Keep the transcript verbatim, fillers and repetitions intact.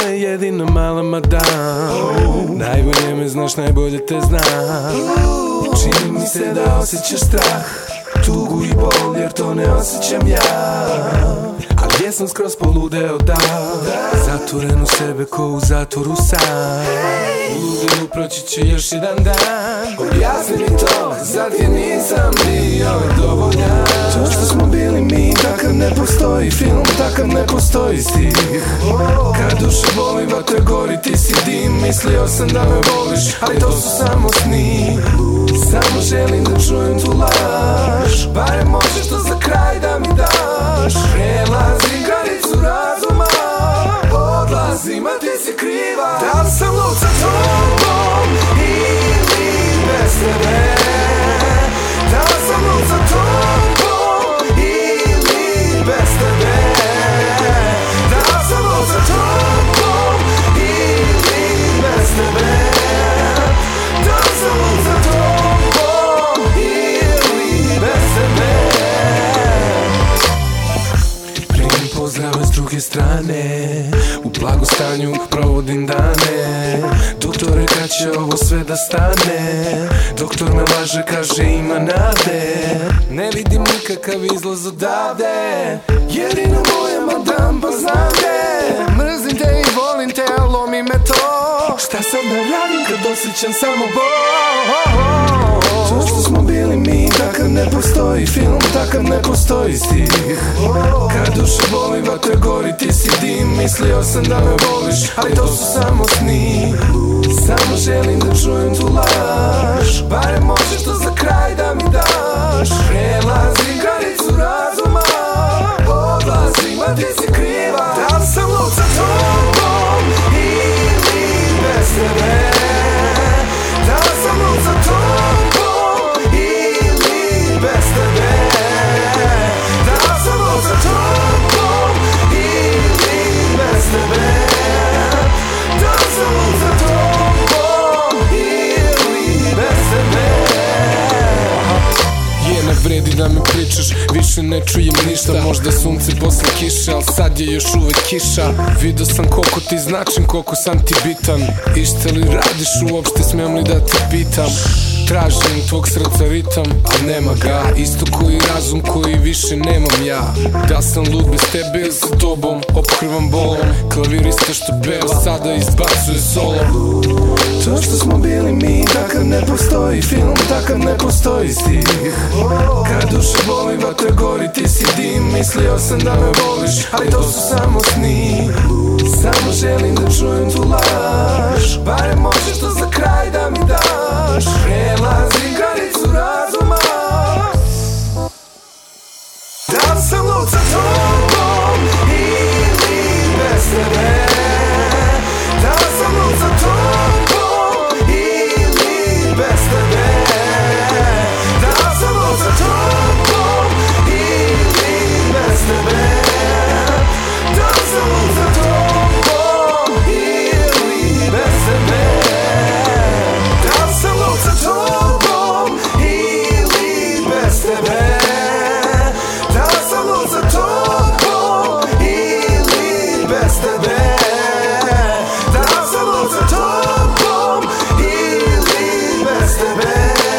moje jedino mala madam. Najbolje me znaš, najbolje te znam. Čini mi se da osjećaš strah, tugu i bol, jer to ne osjećam ja. Ali jesam skroz poludeo da, zatvoren u sebe ko u zatvoru sam. U ludilu proći će još jedan dan. Objasni mi to, zar ti nisam bio dovoljan. To što smo bili mi, takav ne postoji film, takav ne postoji stih. Kad duša boli, vatra gori, ti si dim. Mislio sam da me voliš, ali to su samo sni. Samo želim da čujem tu laž, barem možeš to za kraj da mi daš. Prelazim granicu razuma, odlazim, a ti si kriva. Da li sam lud sa tobom ili bez tebe? Da li sam lud sa tobom ili bez tebe? Da li sam lud sa tobom ili bez tebe? Da li sam lud za tobom ili bez tebe? Primim pozdrave s druge strane, u blagostanju provodim dane. Doktore, kad će ovo sve da stane? Doktor me laže, kaže ima nade. Ne vidim nikakav izlaz odavde, jedino moja madam, pa znam te. Mrzim te i volim te, a lomi me to. Šta sam da radim kad osjećam samo bol? To što smo bili mi, takav ne postoji film, takav ne postoji stih. Kad duša boli, vatra gori, ti si dim. Mislio sam da me voliš, ali to su samo sni. Samo želim da čujem tu laž, barem možeš to za kraj da mi daš. Prelazim granicu razuma, odlazim, a ti si kriva. Da li sam lud sa tobom ili bez tebe? Da li sam lud za tobom ili bez tebe? Da li sam lud za tobom ili bez tebe? Da li sam lud za tobom ili bez tebe? Je, ne vredi da mi pričaš, više ne čujem ništa. Možda sunce posle kiše, al sad je još uvek kiša. Vidio sam koliko ti značim, koliko sam ti bitan. I šta li radiš uopšte, smem li da te pitam? Tražim tvog srca ritam, al nema ga. Isto koji razum koji više nemam ja. Da sam lud bez tebe ili sa tobom, opkrvan bolom. Klavirista što peva sada izbacuje solo. To što smo bili mi, takav ne postoji film, takav ne postoji stih. Kad duša boli, vatra gori, ti si dim. Mislio sam da me voliš, ali to su samo sni. Samo želim da čujem tu laž, barem možeš to za kraj da mi daš. Prelazim granicu razuma, da li sam lud sa tobom ili bez tebe? Da li sam lud za tobom ili bez tebe? Da li sam lud za tobom ili bez tebe? Da li sam lud za tobom ili bez tebe? Da li sam lud za tobom ili bez tebe? Da li sam lud za tobom ili bez tebe? Da li sam lud za tobom ili bez tebe?